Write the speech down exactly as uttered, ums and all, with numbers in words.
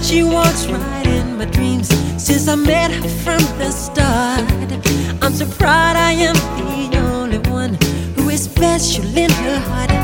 She walks right in my dreams since I met her from the start. I'm so proud I am the only one who is special in her heart.